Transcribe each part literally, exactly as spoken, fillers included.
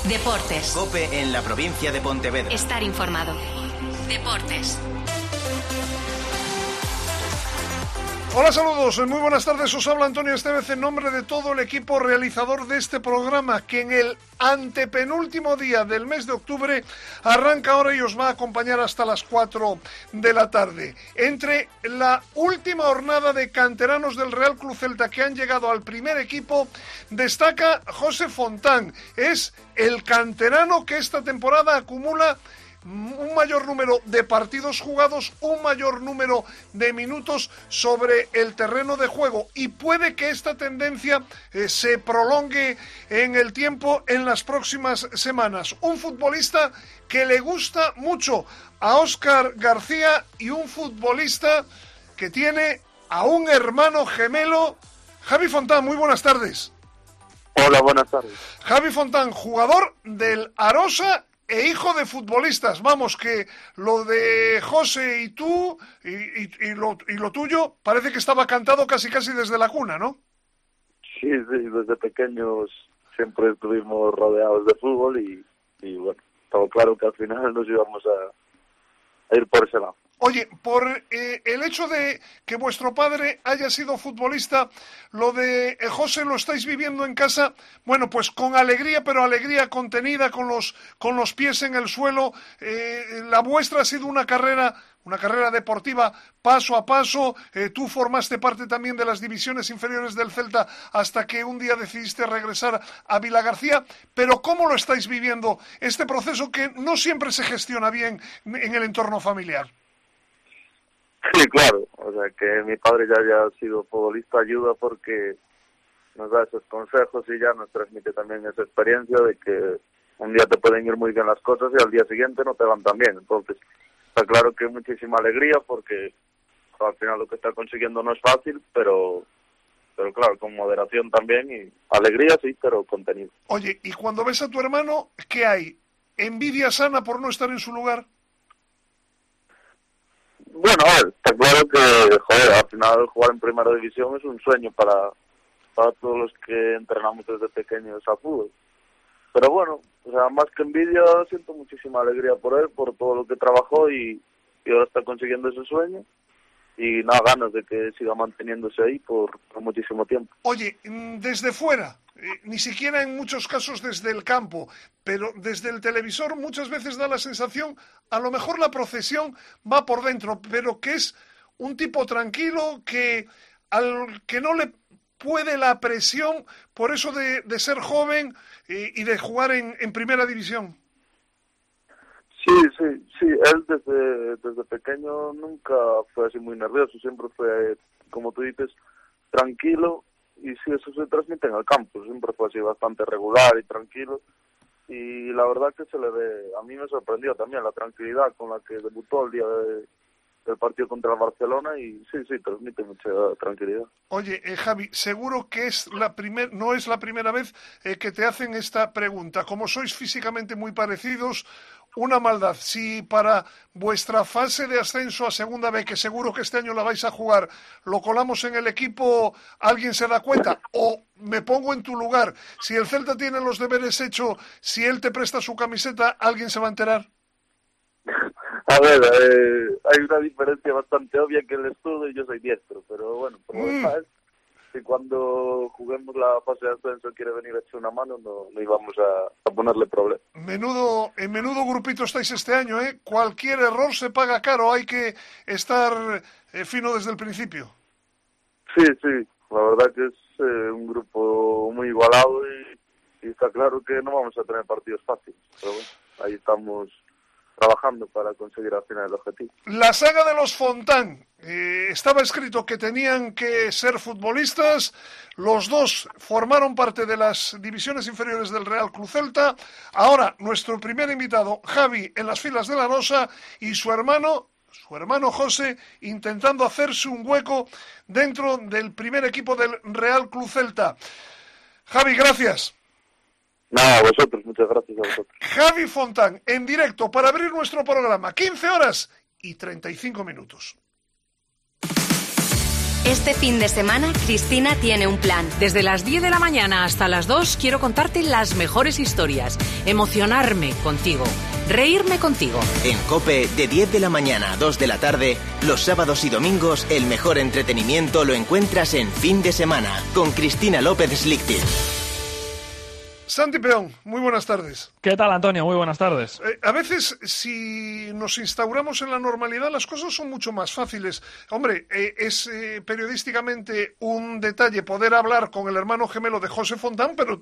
Deportes. COPE en la provincia de Pontevedra. Estar informado. Deportes. Hola, saludos, muy buenas tardes, os habla Antonio Estevez en nombre de todo el equipo realizador de este programa que en el antepenúltimo día del mes de octubre arranca ahora y os va a acompañar hasta las cuatro de la tarde. Entre la última jornada de canteranos del Real Club Celta que han llegado al primer equipo, destaca José Fontán, es el canterano que esta temporada acumula un mayor número de partidos jugados, un mayor número de minutos sobre el terreno de juego, y puede que esta tendencia eh, se prolongue en el tiempo en las próximas semanas. Un futbolista que le gusta mucho a Óscar García y un futbolista que tiene a un hermano gemelo. Javi Fontán, muy buenas tardes. Hola, buenas tardes. Javi Fontán, jugador del Arosa e hijo de futbolistas. Vamos, que lo de José y tú y, y, y, lo, y lo tuyo parece que estaba cantado casi casi desde la cuna, ¿no? Sí, sí, desde pequeños siempre estuvimos rodeados de fútbol y, y bueno, estaba claro que al final nos íbamos a, a ir por ese lado. Oye, por eh, el hecho de que vuestro padre haya sido futbolista, lo de eh, José lo estáis viviendo en casa, bueno, pues con alegría, pero alegría contenida, con los con los pies en el suelo. Eh, la vuestra ha sido una carrera, una carrera deportiva paso a paso. Eh, tú formaste parte también de las divisiones inferiores del Celta hasta que un día decidiste regresar a Vilagarcía. Pero ¿cómo lo estáis viviendo este proceso que no siempre se gestiona bien en el entorno familiar? Sí, claro, o sea, que mi padre ya haya sido futbolista ayuda porque nos da esos consejos y ya nos transmite también esa experiencia de que un día te pueden ir muy bien las cosas y al día siguiente no te van tan bien. Entonces, está claro que muchísima alegría porque al final lo que está consiguiendo no es fácil, pero pero claro, con moderación también y alegría sí, pero contenido. Oye, y cuando ves a tu hermano, ¿qué hay? ¿Envidia sana por no estar en su lugar? Bueno, a ver, está claro que, joder, al final jugar en primera división es un sueño para, para todos los que entrenamos desde pequeños a fútbol. Pero bueno, o sea, más que envidia, siento muchísima alegría por él, por todo lo que trabajó y, y ahora está consiguiendo ese sueño. Y nada, ganas de que siga manteniéndose ahí por, por muchísimo tiempo. Oye, desde fuera, eh, ni siquiera en muchos casos desde el campo, pero desde el televisor muchas veces da la sensación, a lo mejor la procesión va por dentro, pero que es un tipo tranquilo, que al que no le puede la presión por eso de, de ser joven eh, y de jugar en, en primera división. Sí, sí, sí, él desde, desde pequeño nunca fue así muy nervioso, siempre fue, como tú dices, tranquilo, y sí, eso se transmite en el campo, siempre fue así bastante regular y tranquilo, y la verdad que se le ve, a mí me sorprendió también la tranquilidad con la que debutó el día de, del partido contra el Barcelona, y sí, sí, transmite mucha tranquilidad. Oye, eh, Javi, seguro que es la primer, no es la primera vez eh, que te hacen esta pregunta, como sois físicamente muy parecidos, una maldad, si para vuestra fase de ascenso a Segunda B, que seguro que este año la vais a jugar, lo colamos en el equipo, ¿alguien se da cuenta? O me pongo en tu lugar, si el Celta tiene los deberes hechos, si él te presta su camiseta, ¿alguien se va a enterar? A ver, eh, hay una diferencia bastante obvia que él es zurdo y yo soy diestro, pero bueno, por lo demás, si cuando juguemos la fase de ascenso quiere venir a echar una mano, no, no íbamos a, a ponerle problema. Menudo, en menudo grupito estáis este año, ¿eh? Cualquier error se paga caro, hay que estar eh, fino desde el principio. Sí, sí, la verdad que es eh, un grupo muy igualado y, y está claro que no vamos a tener partidos fáciles, pero bueno, ahí estamos trabajando para conseguir al final el objetivo. La saga de los Fontán, eh, estaba escrito que tenían que ser futbolistas, los dos formaron parte de las divisiones inferiores del Real Club Celta, ahora nuestro primer invitado, Javi, en las filas de la Rosa, y su hermano, su hermano José, intentando hacerse un hueco dentro del primer equipo del Real Club Celta. Javi, gracias. Nada, a vosotros, muchas gracias a vosotros. Javi Fontán, en directo para abrir nuestro programa, quince horas y treinta y cinco minutos. Este fin de semana, Cristina tiene un plan. Desde las diez de la mañana hasta las dos quiero contarte las mejores historias, emocionarme contigo, reírme contigo. En COPE, de diez de la mañana a dos de la tarde, los sábados y domingos, el mejor entretenimiento lo encuentras en Fin de Semana, con Cristina López Slichting. Santi Peón, muy buenas tardes. ¿Qué tal, Antonio? Muy buenas tardes. Eh, a veces, si nos instauramos en la normalidad, las cosas son mucho más fáciles. Hombre, eh, es eh, periodísticamente un detalle poder hablar con el hermano gemelo de José Fontán, pero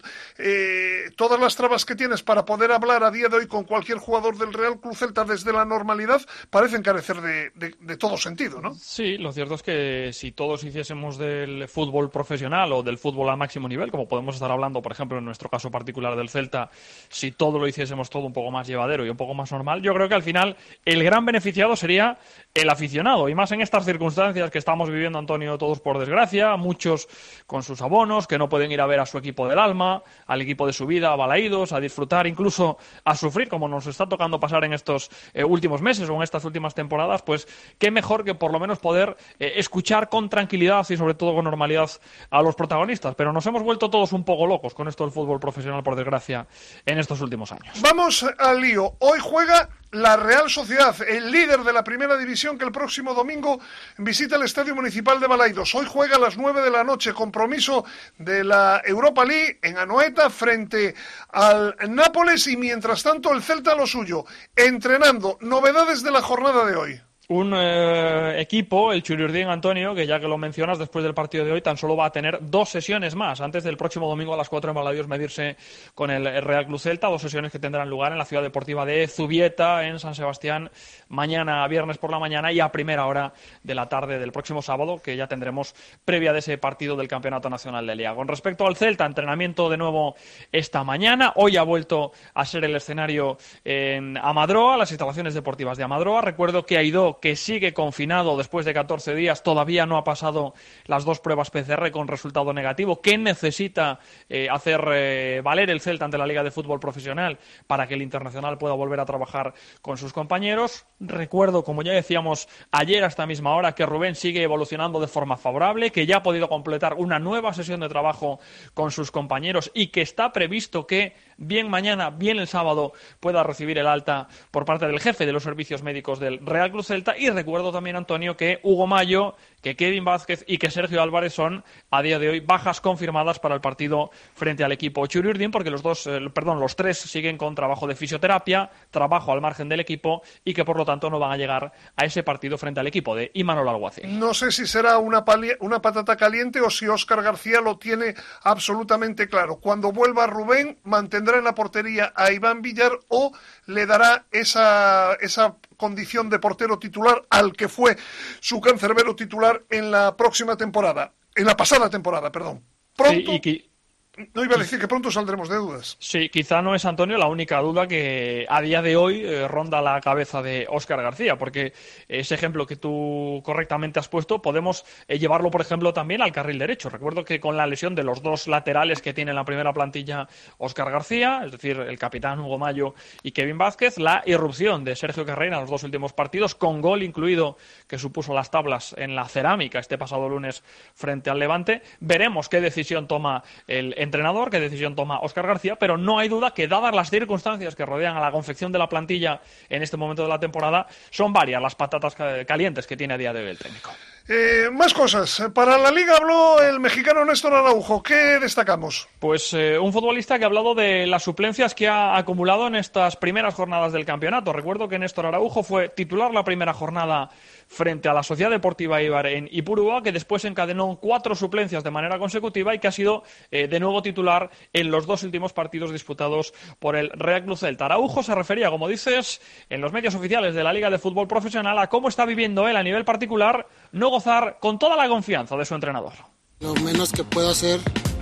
eh, todas las trabas que tienes para poder hablar a día de hoy con cualquier jugador del Real Club Celta desde la normalidad parecen carecer de, de, de todo sentido, ¿no? Sí, lo cierto es que si todos hiciésemos del fútbol profesional o del fútbol a máximo nivel, como podemos estar hablando, por ejemplo, en nuestro caso particular del Celta, si todo lo hiciésemos todo un poco más llevadero y un poco más normal, yo creo que al final el gran beneficiado sería el aficionado, y más en estas circunstancias que estamos viviendo, Antonio, todos por desgracia, muchos con sus abonos, que no pueden ir a ver a su equipo del alma, al equipo de su vida, a balaídos, a disfrutar, incluso a sufrir, como nos está tocando pasar en estos eh, últimos meses o en estas últimas temporadas, pues qué mejor que por lo menos poder eh, escuchar con tranquilidad y sobre todo con normalidad a los protagonistas, pero nos hemos vuelto todos un poco locos con esto del fútbol profesional, por desgracia, en estos últimos años. Vamos al lío. Hoy juega la Real Sociedad, el líder de la primera división, que el próximo domingo visita el Estadio Municipal de Balaidos. Hoy juega a las nueve de la noche, compromiso de la Europa League en Anoeta frente al Nápoles, y mientras tanto el Celta lo suyo, entrenando. Novedades de la jornada de hoy. Un eh, equipo, el Churiurdin, Antonio, que ya que lo mencionas, después del partido de hoy tan solo va a tener dos sesiones más, antes del próximo domingo a las cuatro en Balaidos medirse con el Real Club Celta, dos sesiones que tendrán lugar en la ciudad deportiva de Zubieta, en San Sebastián, mañana, viernes por la mañana, y a primera hora de la tarde del próximo sábado, que ya tendremos previa de ese partido del Campeonato Nacional de Liga. Con respecto al Celta, entrenamiento de nuevo esta mañana, hoy ha vuelto a ser el escenario en Amadroa, las instalaciones deportivas de Amadroa. Recuerdo que Aidó, que sigue confinado después de catorce días, todavía no ha pasado las dos pruebas P C R con resultado negativo. ¿Qué necesita eh, hacer eh, valer el Celta ante la Liga de Fútbol Profesional para que el Internacional pueda volver a trabajar con sus compañeros? Recuerdo, como ya decíamos ayer a esta misma hora, que Rubén sigue evolucionando de forma favorable, que ya ha podido completar una nueva sesión de trabajo con sus compañeros y que está previsto que bien mañana, bien el sábado, pueda recibir el alta por parte del jefe de los servicios médicos del Real Club Celta. Y recuerdo también, Antonio, que Hugo Mayo, que Kevin Vázquez y que Sergio Álvarez son a día de hoy bajas confirmadas para el partido frente al equipo Churiurdin, porque los dos, eh, perdón, los tres siguen con trabajo de fisioterapia, trabajo al margen del equipo, y que por lo tanto no van a llegar a ese partido frente al equipo de Imanol Alguacil. No sé si será una, pali- una patata caliente o si Óscar García lo tiene absolutamente claro. Cuando vuelva Rubén, mantendrá en la portería a Iván Villar o le dará esa, esa condición de portero titular al que fue su cancerbero titular en la próxima temporada, en la pasada temporada, perdón. Pronto, sí, y que... no iba a decir que pronto saldremos de dudas. Sí, quizá no es, Antonio, la única duda que a día de hoy eh, ronda la cabeza de Óscar García, porque ese ejemplo que tú correctamente has puesto podemos eh, llevarlo, por ejemplo, también al carril derecho. Recuerdo que con la lesión de los dos laterales que tiene en la primera plantilla Óscar García, es decir, el capitán Hugo Mayo y Kevin Vázquez, la irrupción de Sergio Carreira en los dos últimos partidos, con gol incluido que supuso las tablas en la Cerámica este pasado lunes frente al Levante. Veremos qué decisión toma el entrenador, qué decisión toma Óscar García, pero no hay duda que, dadas las circunstancias que rodean a la confección de la plantilla en este momento de la temporada, son varias las patatas calientes que tiene a día de hoy el técnico. Eh, más cosas. Para la Liga habló el mexicano Néstor Araujo. ¿Qué destacamos? Pues eh, un futbolista que ha hablado de las suplencias que ha acumulado en estas primeras jornadas del campeonato. Recuerdo que Néstor Araujo fue titular la primera jornada frente a la Sociedad Deportiva Eibar en Ipurúa, que después encadenó cuatro suplencias de manera consecutiva y que ha sido eh, de nuevo titular en los dos últimos partidos disputados por el Real Club Celta. Araujo se refería, como dices, en los medios oficiales de la Liga de Fútbol Profesional a cómo está viviendo él a nivel particular no gozar con toda la confianza de su entrenador. Lo menos que puedo hacer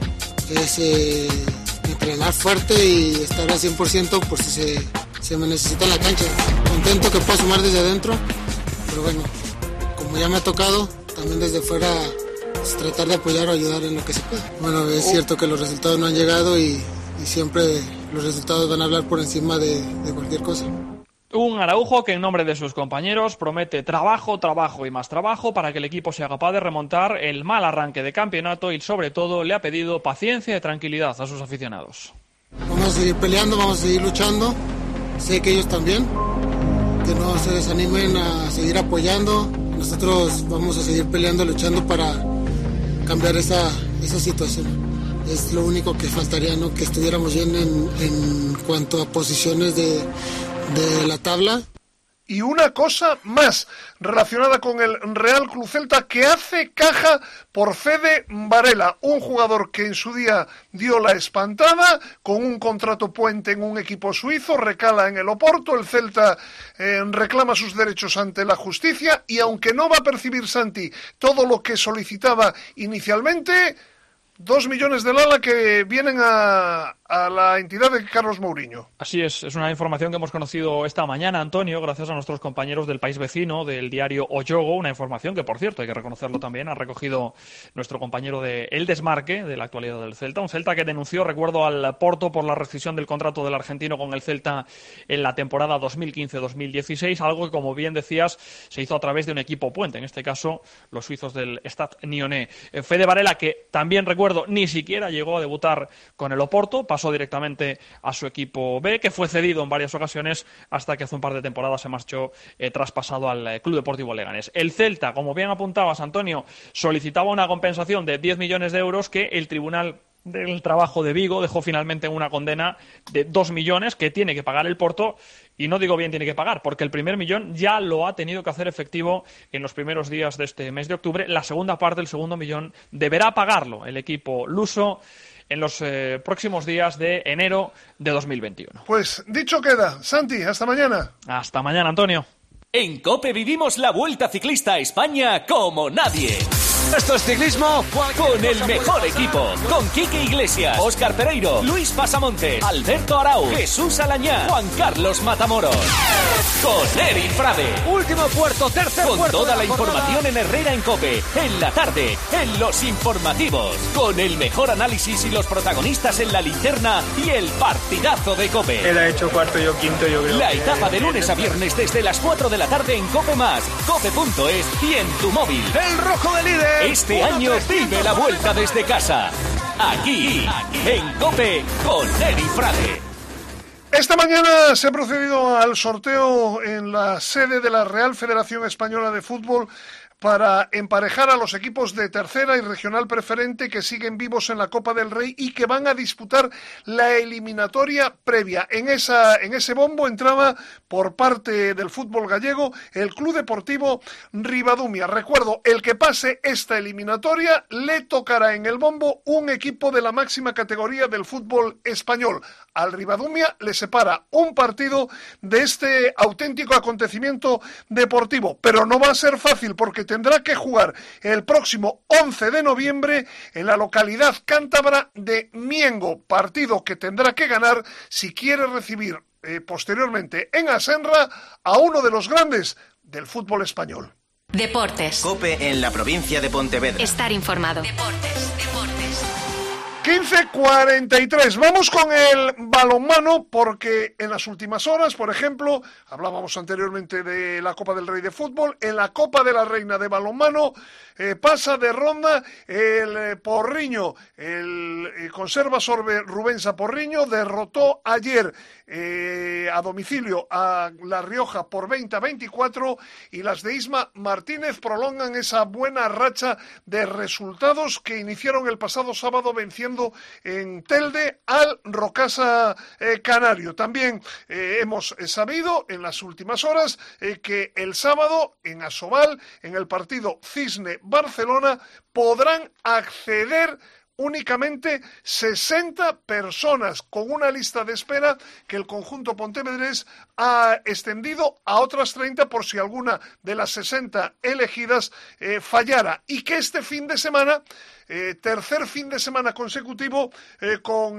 es eh, entrenar fuerte y estar al cien por ciento por si se, se me necesita en la cancha. Contento que puedo sumar desde adentro, pero bueno, como ya me ha tocado, también desde fuera pues, tratar de apoyar o ayudar en lo que se pueda. Bueno, es cierto que los resultados no han llegado y, y siempre los resultados van a hablar por encima de, de cualquier cosa. Un Araujo que en nombre de sus compañeros promete trabajo, trabajo y más trabajo para que el equipo sea capaz de remontar el mal arranque de campeonato y sobre todo le ha pedido paciencia y tranquilidad a sus aficionados. Vamos a seguir peleando, vamos a seguir luchando, sé que ellos también, que no se desanimen a seguir apoyando, nosotros vamos a seguir peleando, luchando para cambiar esa, esa situación. Es lo único que faltaría, ¿no? Que estuviéramos bien en, en cuanto a posiciones de, de la tabla. Y una cosa más relacionada con el Real Club Celta, que hace caja por Fede Varela, un jugador que en su día dio la espantada con un contrato puente en un equipo suizo, recala en el Oporto, el Celta eh, reclama sus derechos ante la justicia y aunque no va a percibir Santi todo lo que solicitaba inicialmente, dos millones de Lala que vienen a, a la entidad de Carlos Mourinho. Así es, es una información que hemos conocido esta mañana, Antonio, gracias a nuestros compañeros del país vecino, del diario O Jogo, una información que, por cierto, hay que reconocerlo también, ha recogido nuestro compañero de El Desmarque, de la actualidad del Celta, un Celta que denunció, recuerdo, al Porto por la rescisión del contrato del argentino con el Celta en la temporada dos mil quince dos mil dieciséis, algo que, como bien decías, se hizo a través de un equipo puente, en este caso, los suizos del Stade Lyonnais. Fede Varela, que también recuerdo, ni siquiera llegó a debutar con el Oporto, pasó directamente a su equipo B, que fue cedido en varias ocasiones hasta que hace un par de temporadas se marchó eh, traspasado al eh, Club Deportivo Leganés. El Celta, como bien apuntabas, Antonio, solicitaba una compensación de diez millones de euros que el Tribunal del Trabajo de Vigo dejó finalmente en una condena de dos millones que tiene que pagar el Porto, y no digo bien tiene que pagar, porque el primer millón ya lo ha tenido que hacer efectivo en los primeros días de este mes de octubre. La segunda parte, el segundo millón, deberá pagarlo el equipo luso en los eh, próximos días de enero de dos mil veintiuno. Pues dicho queda. Santi, hasta mañana. Hasta mañana, Antonio. En COPE vivimos la Vuelta Ciclista a España como nadie. Esto es ciclismo con el mejor equipo, con Quique Iglesias, Óscar Pereiro, Luis Pasamontes, Alberto Arau, Jesús Alañá, Juan Carlos Matamoros, con Eric Frade. Último puerto, tercer con puerto toda la la información en Herrera en COPE, en la tarde, en los informativos, con el mejor análisis y los protagonistas en la linterna y el partidazo de COPE. Él ha hecho cuarto, yo quinto, yo creo. La que... etapa de lunes a viernes desde las cuatro de la tarde en COPE más, cope punto es y en tu móvil. El rojo de líder. Este año vive la vuelta desde casa. Aquí, en COPE, con Eri Frade. Esta mañana se ha procedido al sorteo en la sede de la Real Federación Española de Fútbol para emparejar a los equipos de tercera y regional preferente que siguen vivos en la Copa del Rey y que van a disputar la eliminatoria previa. En esa, en ese bombo entraba por parte del fútbol gallego el Club Deportivo Ribadumia. Recuerdo, el que pase esta eliminatoria le tocará en el bombo un equipo de la máxima categoría del fútbol español. Al Ribadumia le separa un partido de este auténtico acontecimiento deportivo, pero no va a ser fácil porque tendrá que jugar el próximo once de noviembre en la localidad cántabra de Miengo, partido que tendrá que ganar si quiere recibir eh, posteriormente en Asenra a uno de los grandes del fútbol español. Deportes. COPE en la provincia de Pontevedra. Estar informado. Deportes, deportes. quince cuarenta y tres. Vamos con el balonmano porque en las últimas horas, por ejemplo, hablábamos anteriormente de la Copa del Rey de Fútbol, en la Copa de la Reina de Balonmano eh, pasa de ronda el eh, Porriño, el eh, Conserva Sorbe Rubensa Porriño derrotó ayer eh, a domicilio a La Rioja por veinte a veinticuatro y las de Isma Martínez prolongan esa buena racha de resultados que iniciaron el pasado sábado venciendo en Telde al Rocasa eh, Canario. También eh, hemos sabido en las últimas horas eh, que el sábado en Asobal, en el partido Cisne-Barcelona, podrán acceder únicamente sesenta personas, con una lista de espera que el conjunto pontevedrés ha extendido a otras treinta por si alguna de las sesenta elegidas eh, fallara, y que este fin de semana, eh, tercer fin de semana consecutivo, eh, con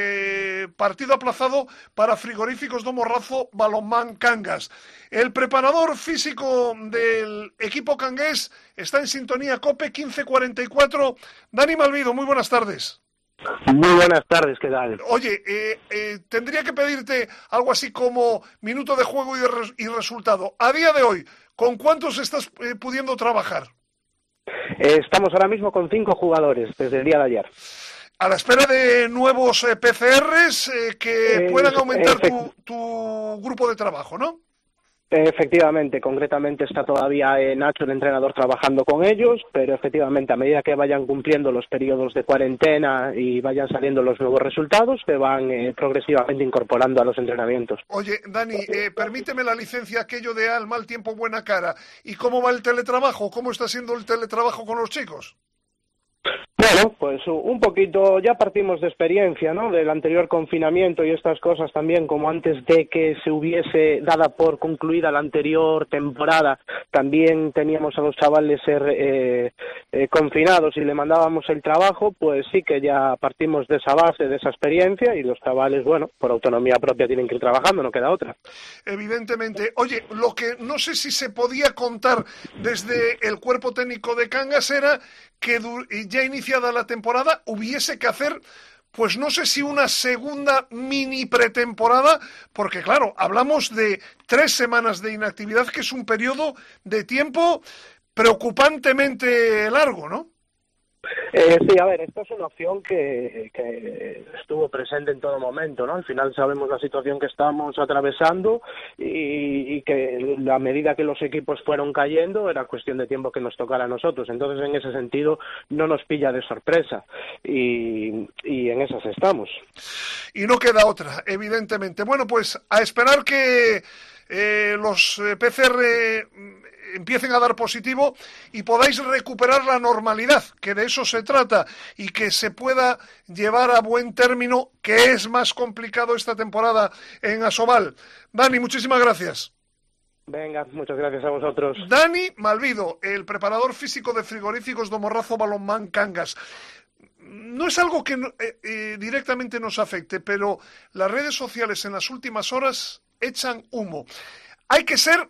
eh, partido aplazado para Frigoríficos do Morrazo Balonmán Cangas. El preparador físico del equipo cangués está en sintonía COPE quince cuarenta y cuatro. Dani Malvido, muy buenas tardes. Muy buenas tardes, ¿qué tal? Oye, eh, eh, tendría que pedirte algo así como minuto de juego y, de res- y resultado. A día de hoy, ¿con cuántos estás eh, pudiendo trabajar? Eh, estamos ahora mismo con cinco jugadores desde el día de ayer. A la espera de nuevos eh, P C Rs eh, que Eh, puedan aumentar tu, efect- tu grupo de trabajo, ¿no? Efectivamente, concretamente está todavía eh, Nacho, el entrenador, trabajando con ellos, pero efectivamente a medida que vayan cumpliendo los periodos de cuarentena y vayan saliendo los nuevos resultados, se van eh, progresivamente incorporando a los entrenamientos. Oye, Dani, eh, permíteme la licencia aquello de al mal tiempo, buena cara. ¿Y cómo va el teletrabajo? ¿Cómo está siendo el teletrabajo con los chicos? Bueno, pues un poquito, ya partimos de experiencia, ¿no? Del anterior confinamiento y estas cosas también, como antes de que se hubiese dada por concluida la anterior temporada, también teníamos a los chavales ser eh, eh, confinados y le mandábamos el trabajo, pues sí que ya partimos de esa base, de esa experiencia, y los chavales, bueno, por autonomía propia tienen que ir trabajando, no queda otra. Evidentemente. Oye, lo que no sé si se podía contar desde el cuerpo técnico de Cangas era que du- ya iniciada la temporada hubiese que hacer, pues no sé si una segunda mini pretemporada, porque claro, hablamos de tres semanas de inactividad, que es un periodo de tiempo preocupantemente largo, ¿no? Eh, sí, a ver, esta es una opción que, que estuvo presente en todo momento, ¿no? Al final sabemos la situación que estamos atravesando y, y que a medida que los equipos fueron cayendo era cuestión de tiempo que nos tocara a nosotros. Entonces, en ese sentido, no nos pilla de sorpresa y, y en esas estamos. Y no queda otra, evidentemente. Bueno, pues a esperar que eh, los eh, P C R empiecen a dar positivo y podáis recuperar la normalidad, que de eso se trata, y que se pueda llevar a buen término, que es más complicado esta temporada en Asobal. Dani, muchísimas gracias. Venga, muchas gracias a vosotros. Dani Malvido, el preparador físico de Frigoríficos do Morrazo Balonmán Cangas. No es algo que eh, eh, directamente nos afecte, pero las redes sociales en las últimas horas echan humo. Hay que ser,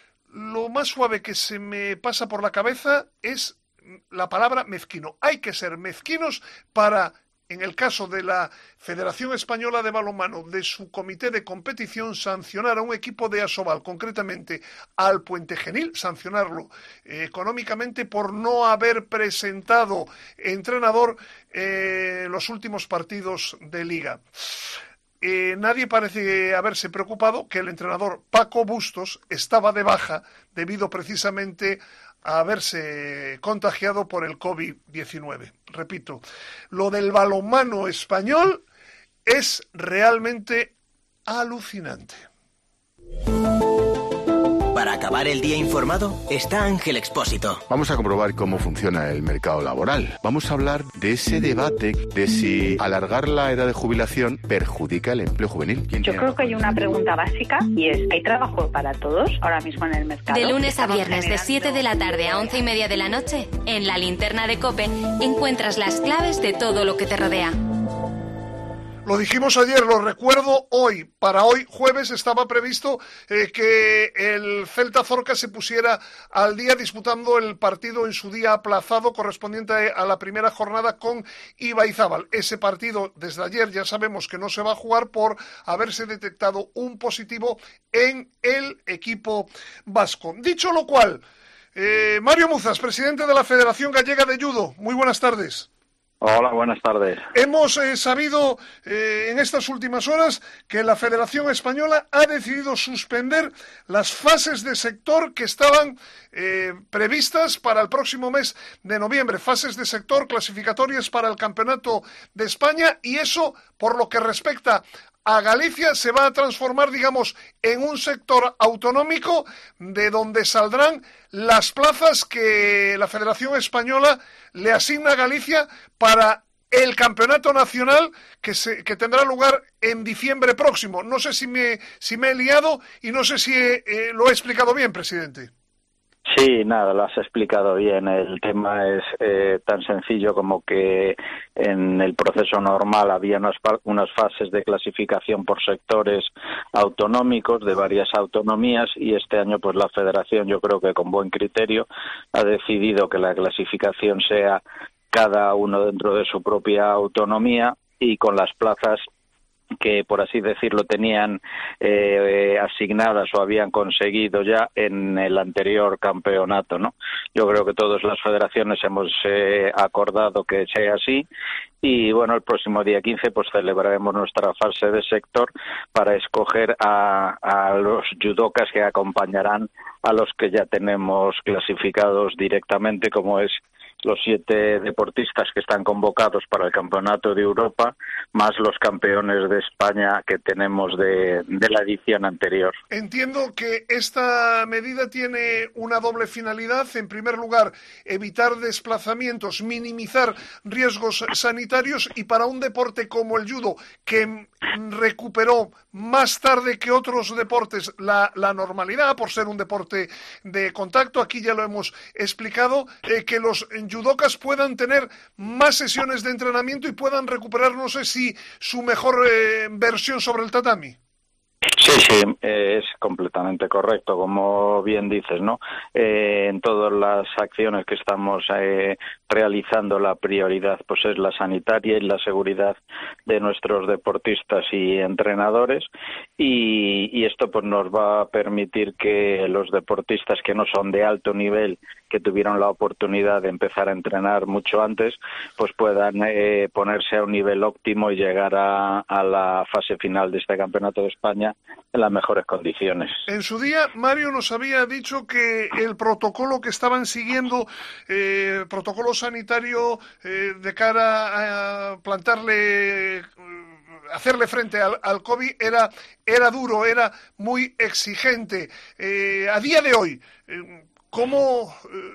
lo más suave que se me pasa por la cabeza es la palabra mezquino. Hay que ser mezquinos para, en el caso de la Federación Española de Balonmano, de su comité de competición, sancionar a un equipo de Asobal, concretamente al Puente Genil, sancionarlo eh, económicamente por no haber presentado entrenador eh, los últimos partidos de Liga. Eh, nadie parece haberse preocupado que el entrenador Paco Bustos estaba de baja debido precisamente a haberse contagiado por el covid diecinueve. Repito, lo del balonmano español es realmente alucinante. Para acabar el día informado está Ángel Expósito. Vamos a comprobar cómo funciona el mercado laboral. Vamos a hablar de ese debate de si alargar la edad de jubilación perjudica el empleo juvenil. Yo creo que hay una pregunta básica y es, ¿hay trabajo para todos ahora mismo en el mercado? De lunes a viernes, de siete de la tarde a once y media de la noche, en la Linterna de COPE, encuentras las claves de todo lo que te rodea. Lo dijimos ayer, lo recuerdo hoy. Para hoy, jueves, estaba previsto eh, que el Celta Zorca se pusiera al día disputando el partido en su día aplazado correspondiente a la primera jornada con Ibaizábal. Ese partido, desde ayer, ya sabemos que no se va a jugar por haberse detectado un positivo en el equipo vasco. Dicho lo cual, eh, Mario Muzas, presidente de la Federación Gallega de Judo. Muy buenas tardes. Hola, buenas tardes. Hemos eh, sabido eh, en estas últimas horas que la Federación Española ha decidido suspender las fases de sector que estaban eh, previstas para el próximo mes de noviembre. Fases de sector clasificatorias para el Campeonato de España, y eso, por lo que respecta a Galicia, se va a transformar, digamos, en un sector autonómico de donde saldrán las plazas que la Federación Española le asigna a Galicia para el campeonato nacional que, se, que tendrá lugar en diciembre próximo. No sé si me, si me he liado y no sé si he, eh, lo he explicado bien, presidente. Sí, nada, lo has explicado bien. El tema es eh, tan sencillo como que en el proceso normal había unas, unas fases de clasificación por sectores autonómicos de varias autonomías, y este año pues la Federación, yo creo que con buen criterio, ha decidido que la clasificación sea cada uno dentro de su propia autonomía y con las plazas que, por así decirlo, tenían eh, asignadas o habían conseguido ya en el anterior campeonato, ¿no? Yo creo que todas las federaciones hemos eh, acordado que sea así y, bueno, el próximo día quince pues celebraremos nuestra fase de sector para escoger a, a los judokas que acompañarán a los que ya tenemos clasificados directamente, como es los siete deportistas que están convocados para el Campeonato de Europa, más los campeones de España que tenemos de, de la edición anterior. Entiendo que esta medida tiene una doble finalidad. En primer lugar, evitar desplazamientos, minimizar riesgos sanitarios, y para un deporte como el judo, que recuperó más tarde que otros deportes la, la normalidad, por ser un deporte de contacto, aquí ya lo hemos explicado, eh, que los judokas puedan tener más sesiones de entrenamiento y puedan recuperar, no sé si su mejor eh, versión sobre el tatami. Sí, sí, eh, es completamente correcto, como bien dices, ¿no? Eh, en todas las acciones que estamos eh, realizando, la prioridad pues es la sanitaria y la seguridad de nuestros deportistas y entrenadores, y, y esto pues nos va a permitir que los deportistas que no son de alto nivel, que tuvieron la oportunidad de empezar a entrenar mucho antes, pues puedan eh, ponerse a un nivel óptimo y llegar a, a la fase final de este Campeonato de España en las mejores condiciones. En su día, Mario nos había dicho que el protocolo que estaban siguiendo, eh, protocolo sanitario eh, de cara a plantarle, hacerle frente al, al COVID, era, era duro, era muy exigente. Eh, a día de hoy, eh, ¿Cómo,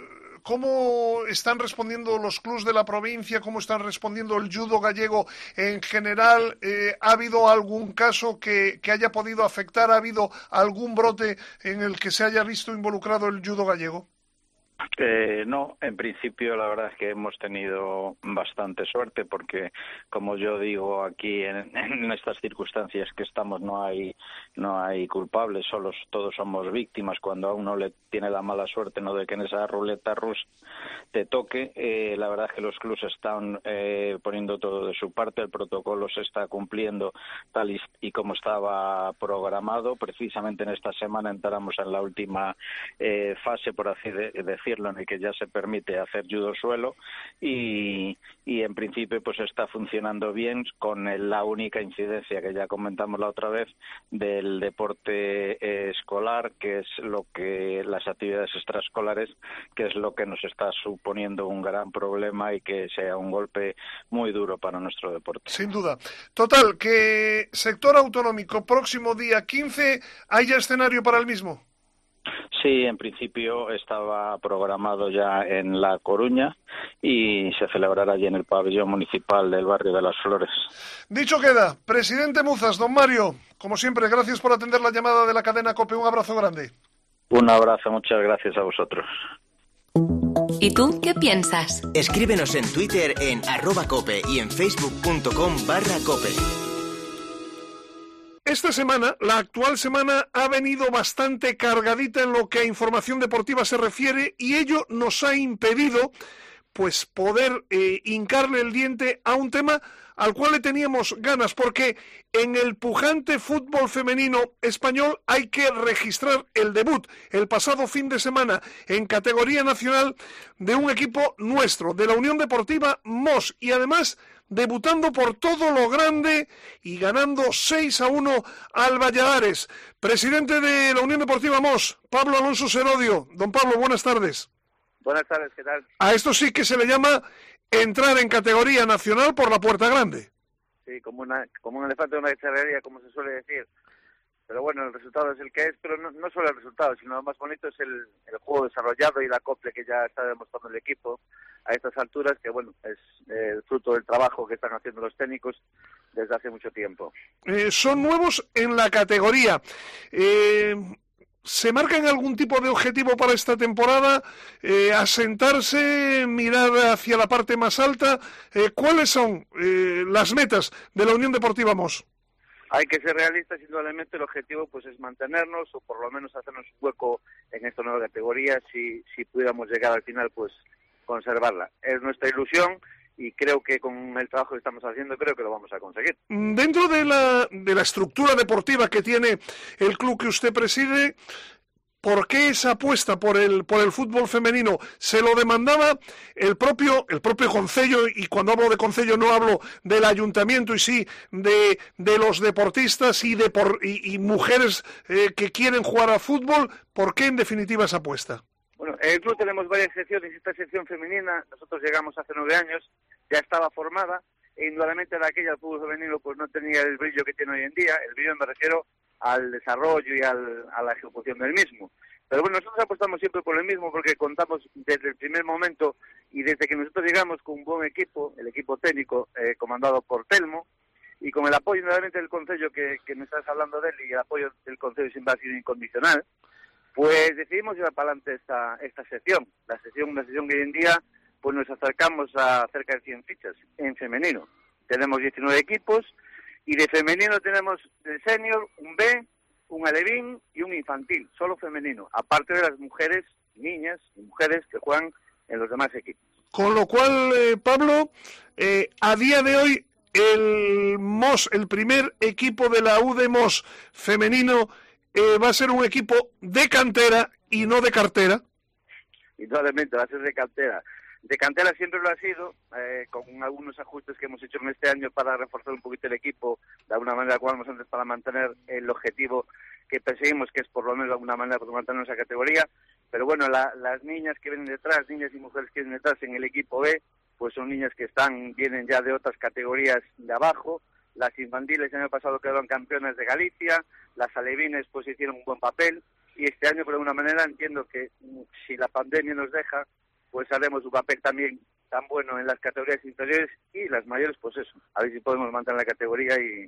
¿Cómo están respondiendo los clubs de la provincia? ¿Cómo están respondiendo el judo gallego en general? Eh, ¿Ha habido algún caso que, que haya podido afectar? ¿Ha habido algún brote en el que se haya visto involucrado el judo gallego? Eh, no, en principio la verdad es que hemos tenido bastante suerte porque, como yo digo aquí en, en estas circunstancias que estamos, no hay no hay culpables, solo todos somos víctimas cuando a uno le tiene la mala suerte, no de que en esa ruleta rusa te toque. Eh, la verdad es que los clubs están eh, poniendo todo de su parte, el protocolo se está cumpliendo tal y, y como estaba programado. Precisamente en esta semana entramos en la última eh, fase, por así de, decirlo, en el que ya se permite hacer judo suelo y, y en principio pues está funcionando bien, con el, la única incidencia que ya comentamos la otra vez del deporte eh, escolar, que es lo que las actividades extraescolares, que es lo que nos está suponiendo un gran problema y que sea un golpe muy duro para nuestro deporte. Sin duda. Total, que sector autonómico, próximo día quince, ¿hay ya escenario para el mismo? Sí, en principio estaba programado ya en La Coruña y se celebrará allí en el pabellón municipal del barrio de Las Flores. Dicho queda, presidente Muzas, don Mario, como siempre, gracias por atender la llamada de la cadena COPE. Un abrazo grande. Un abrazo, muchas gracias a vosotros. ¿Y tú qué piensas? Escríbenos en Twitter en arroba cope y en facebook.com barra cope. Esta semana, la actual semana, ha venido bastante cargadita en lo que a información deportiva se refiere, y ello nos ha impedido pues poder eh, hincarle el diente a un tema al cual le teníamos ganas, porque en el pujante fútbol femenino español hay que registrar el debut el pasado fin de semana en categoría nacional de un equipo nuestro, de la Unión Deportiva Mos, y además debutando por todo lo grande y ganando seis a uno al Valladares. Presidente de la Unión Deportiva Mos, Pablo Alonso Serodio. Don Pablo, buenas tardes. Buenas tardes, ¿qué tal? A esto sí que se le llama entrar en categoría nacional por la puerta grande. Sí, como, una, como un elefante de una charrería, como se suele decir. Pero bueno, el resultado es el que es, pero no, no solo el resultado, sino lo más bonito es el, el juego desarrollado y la acople que ya está demostrando el equipo a estas alturas, que bueno, es eh, el fruto del trabajo que están haciendo los técnicos desde hace mucho tiempo. Eh, son nuevos en la categoría. Eh, ¿Se marcan algún tipo de objetivo para esta temporada? Eh, ¿Asentarse, mirar hacia la parte más alta? Eh, ¿Cuáles son eh, las metas de la Unión Deportiva Mos? Hay que ser realistas, indudablemente el objetivo pues es mantenernos o por lo menos hacernos un hueco en esta nueva categoría. Si, si pudiéramos llegar al final, pues conservarla. Es nuestra ilusión y creo que con el trabajo que estamos haciendo creo que lo vamos a conseguir. Dentro de la, de la estructura deportiva que tiene el club que usted preside, ¿por qué esa apuesta por el por el fútbol femenino? ¿Se lo demandaba el propio el propio concello? Y cuando hablo de concello no hablo del ayuntamiento, y sí de, de los deportistas y, de por, y, y mujeres eh, que quieren jugar a fútbol. ¿Por qué en definitiva esa apuesta? Bueno, en el club tenemos varias secciones. Esta sección femenina, nosotros llegamos hace nueve años, ya estaba formada, e indudablemente de aquella el fútbol femenino pues no tenía el brillo que tiene hoy en día. El brillo me refiero al desarrollo y al, a la ejecución del mismo. Pero bueno, nosotros apostamos siempre por el mismo porque contamos desde el primer momento y desde que nosotros llegamos con un buen equipo, el equipo técnico eh, comandado por Telmo, y con el apoyo nuevamente del concello que, que me estás hablando de él, y el apoyo del concello siempre ha sido incondicional, pues decidimos llevar para adelante esta, esta sección. La sección, una sección que hoy en día pues nos acercamos a cerca de cien fichas en femenino. Tenemos diecinueve equipos, y de femenino tenemos el senior, un B, un alevín y un infantil, solo femenino, aparte de las mujeres, niñas y mujeres que juegan en los demás equipos. Con lo cual, eh, Pablo, eh, a día de hoy, el M O S, el primer equipo de la U D M O S femenino, eh, va a ser un equipo de cantera y no de cartera. Indudablemente va a ser de cantera. De cantera siempre lo ha sido, eh, con algunos ajustes que hemos hecho en este año para reforzar un poquito el equipo, de alguna manera, como hemos antes, para mantener el objetivo que perseguimos, que es por lo menos de alguna manera por mantener esa categoría. Pero bueno, la, las niñas que vienen detrás, niñas y mujeres que vienen detrás en el equipo B, pues son niñas que están vienen ya de otras categorías de abajo. Las infantiles el año pasado quedaron campeonas de Galicia, las alevines pues hicieron un buen papel, y este año, por alguna manera, entiendo que si la pandemia nos deja, pues haremos un papel también tan bueno en las categorías inferiores, y las mayores, pues eso, a ver si podemos mantener la categoría, y,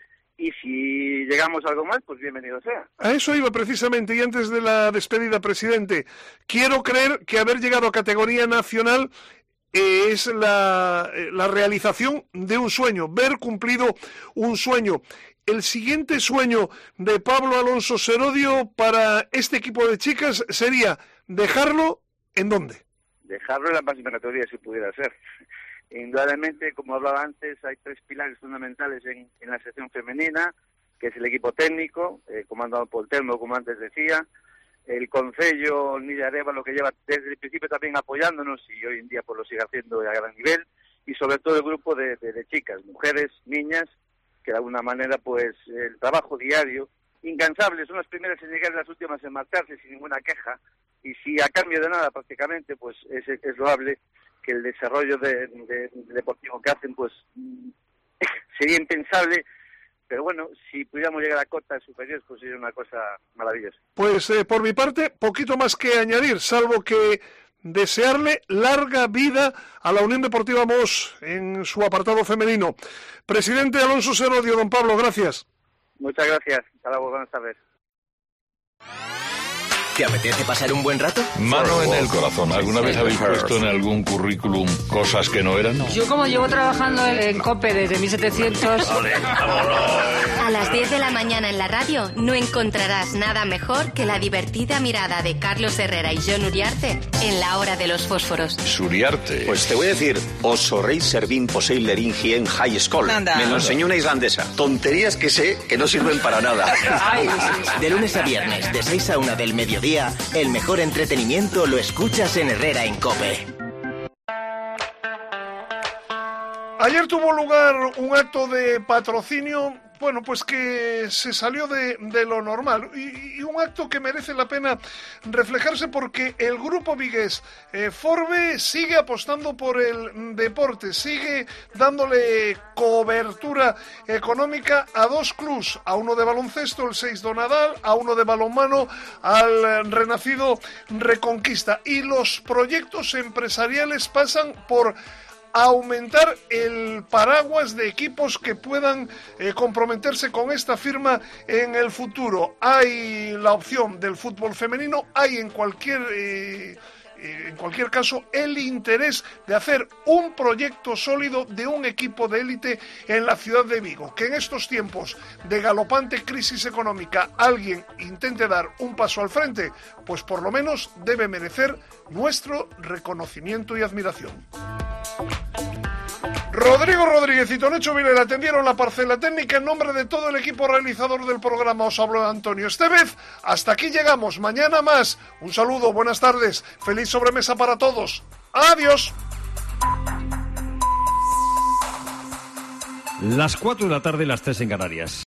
y si llegamos a algo más, pues bienvenido sea. A eso iba precisamente, y antes de la despedida, presidente, quiero creer que haber llegado a categoría nacional eh, es la, eh, la realización de un sueño, ver cumplido un sueño. El siguiente sueño de Pablo Alonso Serodio para este equipo de chicas sería dejarlo ¿en dónde? Dejarlo en la máxima categoría, si pudiera ser. Indudablemente, como hablaba antes, hay tres pilares fundamentales en, en la sección femenina, que es el equipo técnico, eh, comandado por Telmo, como antes decía, el concello Nilla Arévalo, que lleva desde el principio también apoyándonos, y hoy en día pues lo sigue haciendo a gran nivel, y sobre todo el grupo de, de, de chicas, mujeres, niñas, que de alguna manera pues el trabajo diario, incansable, son las primeras en llegar y las últimas en marcharse sin ninguna queja, y si a cambio de nada prácticamente pues es, es loable que el desarrollo de, de, de deportivo que hacen pues sería impensable, pero bueno, si pudiéramos llegar a cotas superiores pues sería una cosa maravillosa. Pues eh, por mi parte, poquito más que añadir, salvo que desearle larga vida a la Unión Deportiva M O S en su apartado femenino. Presidente Alonso Serodio, don Pablo, gracias. Muchas gracias, hasta luego, buenas tardes. ¿Te apetece pasar un buen rato? Mano en el corazón. ¿Alguna vez habéis puesto en algún currículum cosas que no eran? Yo, como llevo trabajando en COPE desde mil setecientos... A las diez de la mañana en la radio no encontrarás nada mejor que la divertida mirada de Carlos Herrera y Jon Uriarte en la hora de los fósforos. Suriarte. Pues te voy a decir, oso rey servín poseilerin hien high school. Anda. Me lo enseñó una islandesa. Tonterías que sé que no sirven para nada. De lunes a viernes, de seis a una del mediodía, el mejor entretenimiento lo escuchas en Herrera en COPE. Ayer tuvo lugar un acto de patrocinio, bueno, pues que se salió de, de lo normal, y, y un acto que merece la pena reflejarse porque el grupo vigués eh, Forbe sigue apostando por el deporte, sigue dándole cobertura económica a dos clubs, a uno de baloncesto, el seis do Nadal, a uno de balonmano, al renacido Reconquista, y los proyectos empresariales pasan por aumentar el paraguas de equipos que puedan eh, comprometerse con esta firma en el futuro. Hay la opción del fútbol femenino, hay en cualquier eh, en cualquier caso, el interés de hacer un proyecto sólido de un equipo de élite en la ciudad de Vigo. Que en estos tiempos de galopante crisis económica alguien intente dar un paso al frente, pues por lo menos debe merecer nuestro reconocimiento y admiración. Rodrigo Rodríguez y Tonecho Vilela atendieron la parcela técnica. En nombre de todo el equipo realizador del programa os habló Antonio Estevez. Hasta aquí llegamos, mañana más. Un saludo, buenas tardes, feliz sobremesa para todos. Adiós. Las cuatro de la tarde, las tres en Canarias.